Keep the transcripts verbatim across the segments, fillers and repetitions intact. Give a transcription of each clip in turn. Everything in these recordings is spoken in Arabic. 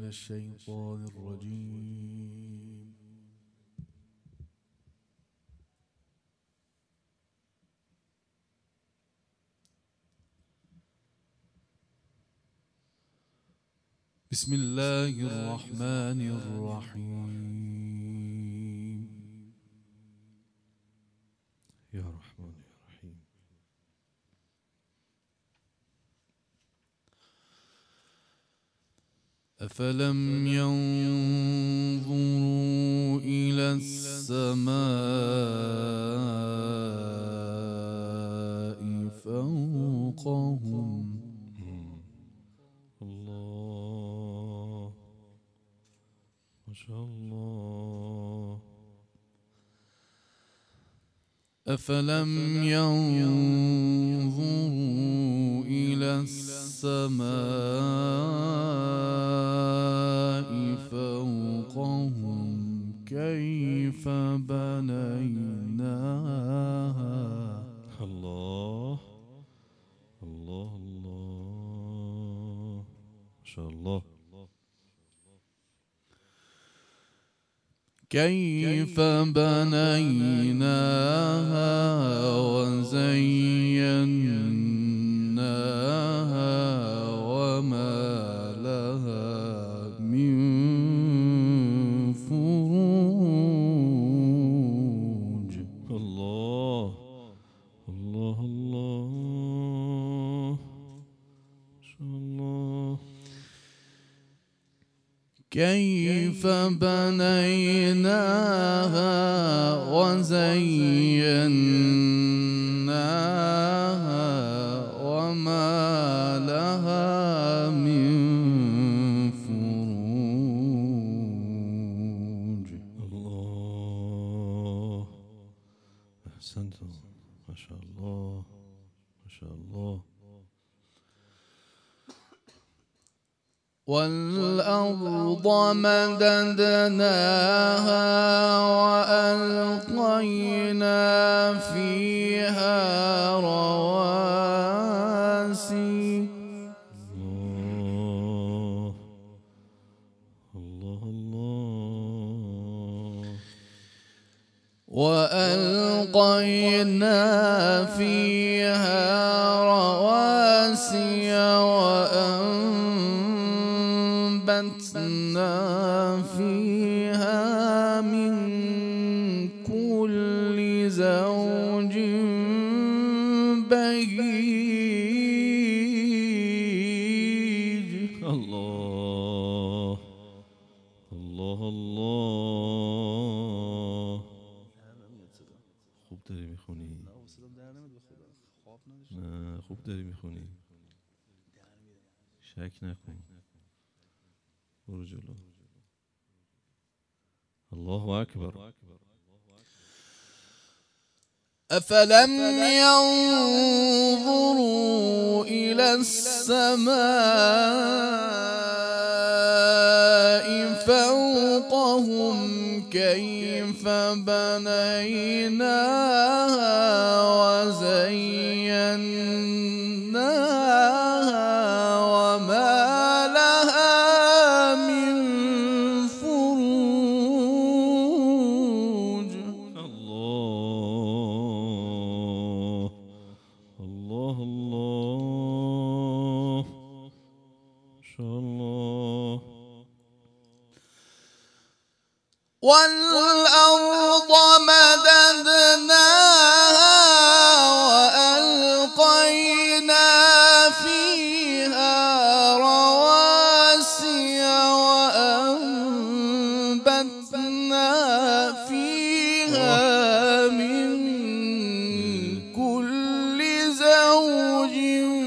الشيطان الرجيم. بسم الله الرحمن الرحيم. يا رحمن يا رحيم. أفلم ينظروا إلى السماء فوقهم الله ما شاء الله. أفلم ينظروا إلى السماء فوقهم كيف بنيناها. الله الله الله ما شاء الله. كيف بنيناها وزيناها وما لها من فروج. الله الله الله ما شاء الله. كيف بنيناها وزيناها وما لها من فروج. الله أحسنتم ما شاء الله ما شاء الله. والأرض مددناها وألقينا فيها رواسي. الله الله الله. وألقينا فيها رواسي وأنبتنا فيها من كل زوج بهيج. الله الله الله. خوب داری میخونی. نه خوب داری میخونی. شک نکن. برو جلو. الله اکبر. أفلم ينظروا إلى السماء فوقهم كيف بنيناها وزيناها وما لها من فروج. الله الله الله ما شاء الله. والأرض مددناها وألقينا فيها رواسي وأنبتنا فيها من كل زوج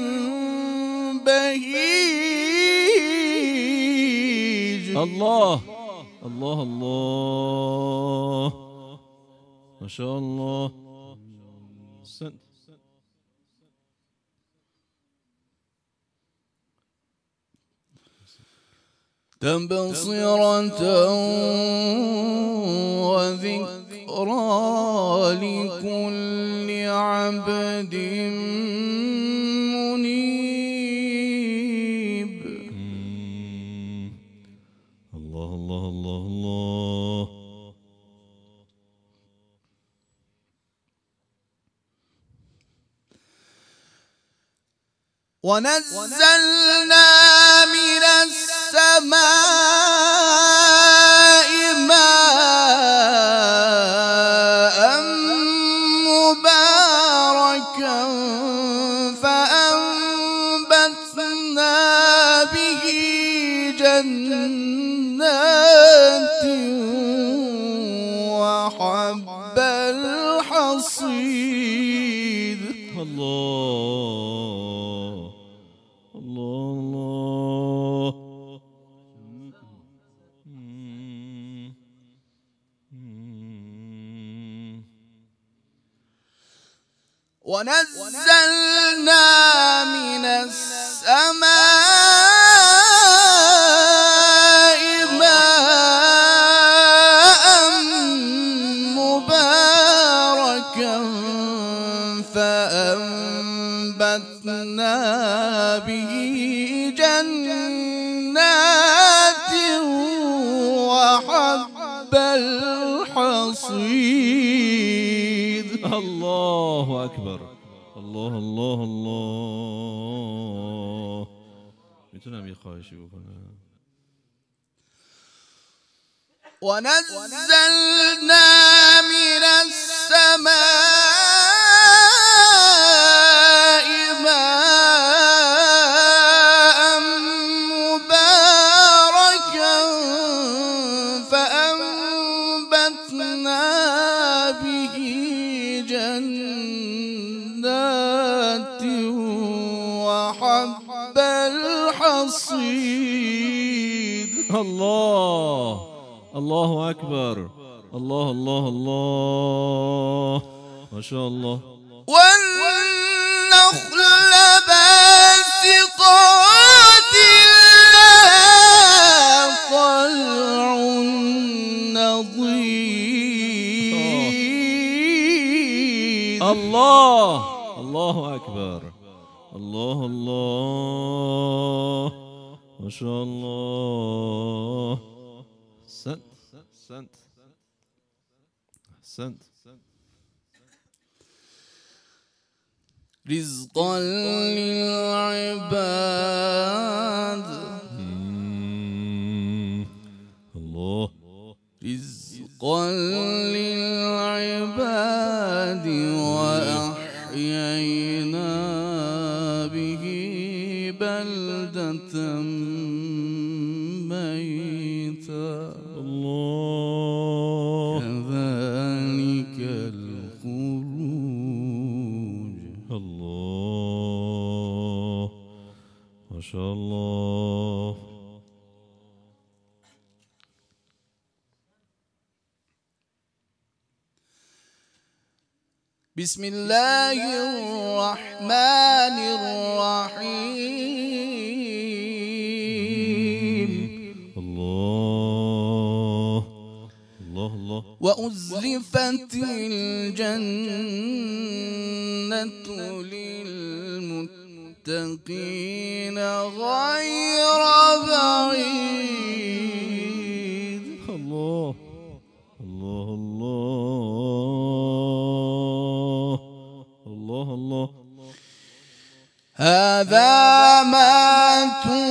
بهيج. الله الله الله ما شاء الله. سن تبصرة وذكرى لكل عبد منيب. ونزلنا من السماء ماء مباركا فأنبتنا به جنات وحب الحصيد. الله الله ونزلنا من السماء ماء مباركا فأنبتنا به جنات وحب الحصيد. الله أكبر. الله الله الله. میتونم یه خواهشی بکنم؟ ونزلنا من السماء ماء مباركا فأنبتنا به جنات وحب الحصيد. الله الله أكبر. الله الله الله ما شاء الله. والنخل باسقات لها طلع نضيد. الله الله أكبر. الله الله ما شاء الله. أحسنت أحسنت أحسنت. رزقا للعباد. الله. رزقا للعباد وأحيينا به بلدة ميتا. الله. كذلك الخروج. الله ما شاء الله. بسم الله الرحمن الرحيم. الله الله الله. وأزلفت الجنة للمتقين غير بعيد. الله الله الله الله الله. هذا ما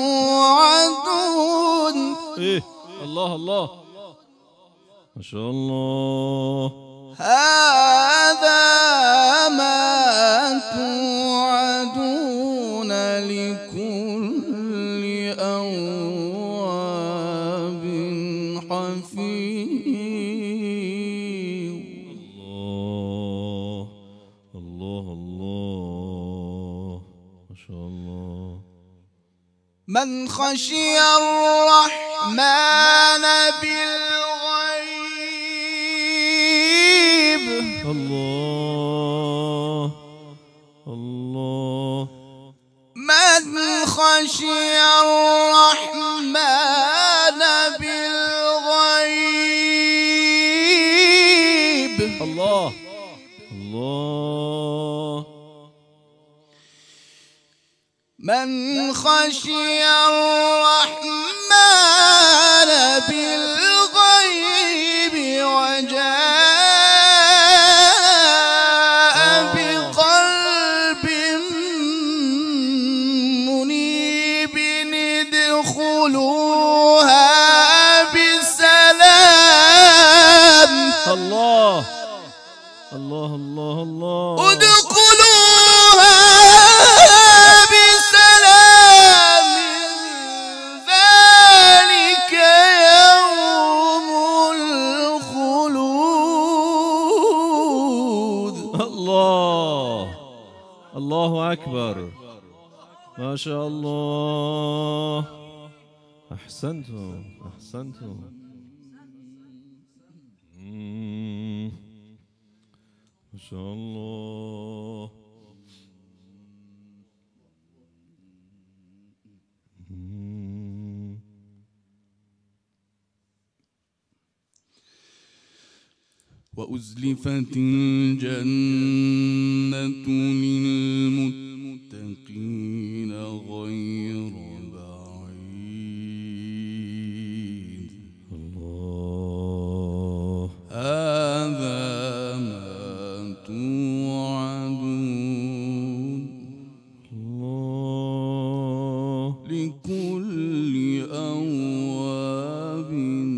توعدون. إيه الله الله ما شاء الله. هذا ما توعدون لكل أواب حفيظ. الله الله الله ما شاء الله. من خشي الرحمن بالغيب. الله الله. من خشي الرحمن بالغيب. الله الله. من خشي الرحمن بالغيب وجاء بقلب ادخلوها بسلام. الله الله الله الله. ادخلوها بسلام ذلك يوم الخلود. الله الله أكبر. ما شاء الله. أحسنتم أحسنتم. ما شاء الله. وأزلفت الجنة للمتقين غير بعيد. الله. هذا ما توعدون. الله. لكل أواب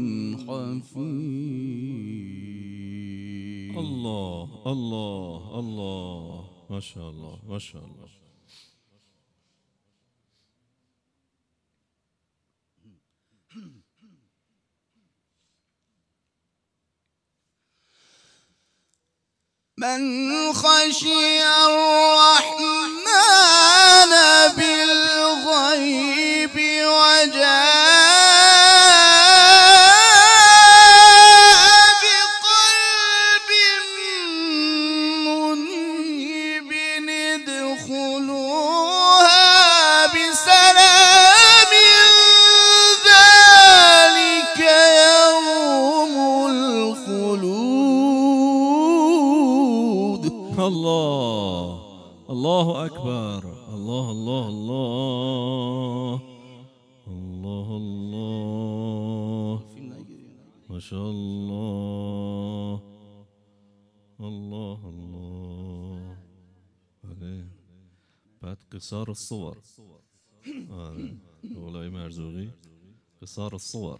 حفيظ. الله الله الله. ما شاء الله ما شاء الله. من خشي الرحمن بالغيب وجاء بقلب منيب ادخلوها بسلام ذلك يوم الخلود. الله الله أكبر. الله الله الله الله الله. ما شاء الله. الله الله. بعد قصار الصور هذا مولاي مرزوقي. قصار الصور.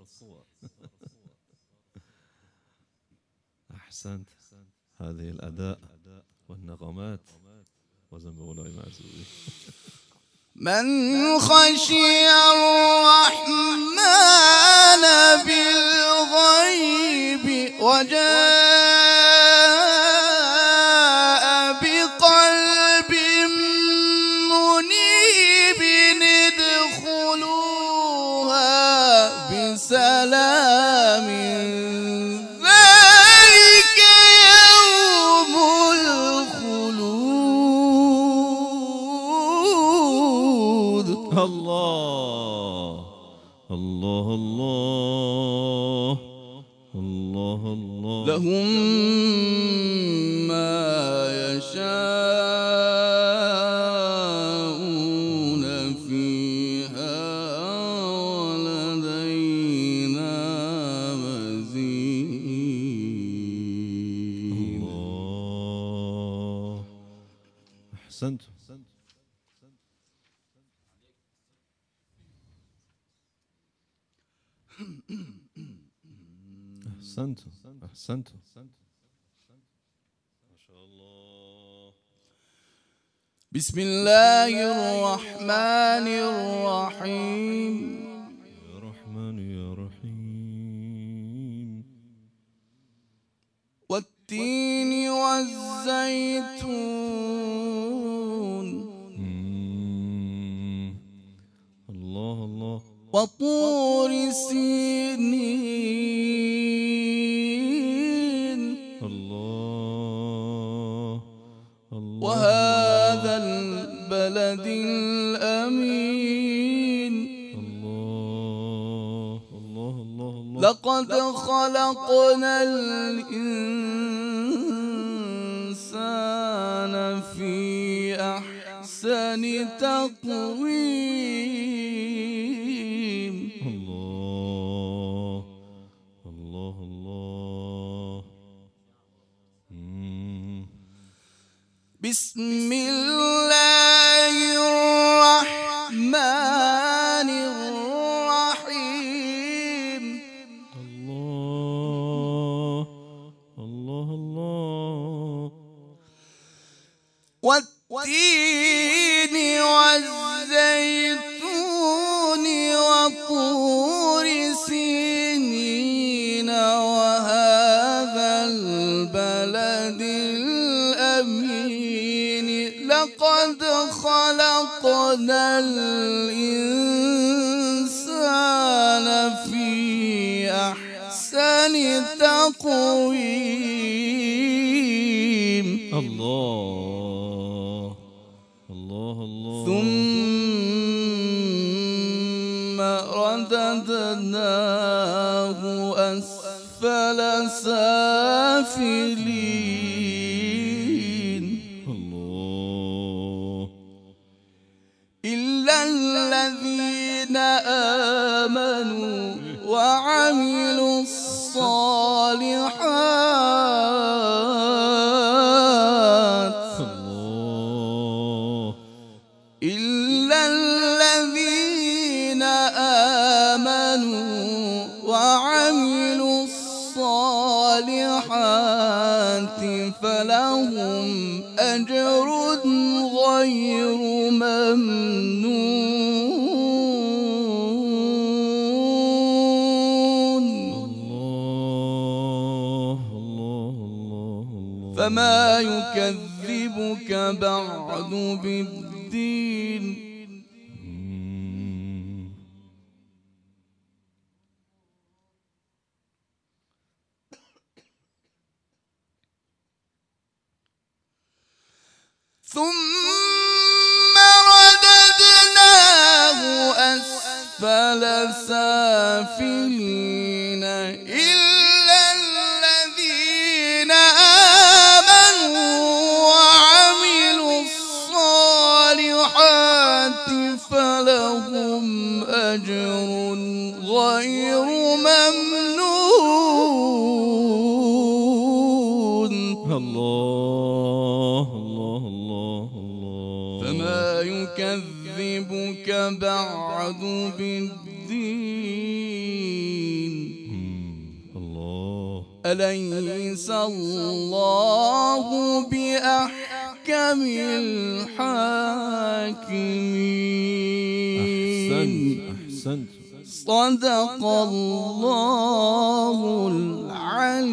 أحسنت. هذه الأداء والنغمات وزن مولاي مرزوقي. من خشي الرحمن بالغيب وجاء بقلب منيب ادخلوها بسلام ذلك يوم الخلود. الله الله الله الله الله. لهم ما يشاءون فيها ولدينا مزيد. الله. أحسنت. أحسنت أحسنت. ما شاء الله. بسم الله الرحمن الرحيم. يا رحمن يا رحيم. والتين والزيتون. الله الله. وطور سينين. الله الله. وهذا البلد الأمين. الله الله الله الله. لقد خلقنا الإنسان في أحسن تقويم. الله الله الله. بسم الله الرحمن الرحيم. والتين والزيتون وطور سينين وهذا البلد الأمين لقد خلقنا الإنسان في أحسن تقويم. الله الله الله. ثم رددناه أسفل سافلين. الله. إلا الذين آمنوا وعملوا الصالحات. الله. إلا الذين آمنوا وعملوا الصالحات فلهم أجر غير ممنون. الله الله الله الله. فما يكذبك بعد بالدين. ثم رددناه أسفل سافلين إلا الذين آمنوا وعملوا الصالحات فلهم أجر غير ممنون. الله الله الله الله. فما يكذبك بعد بالدين. الله. أليس الله بأحكم الحاكمين. أحسنت أحسنت. صدق الله العلي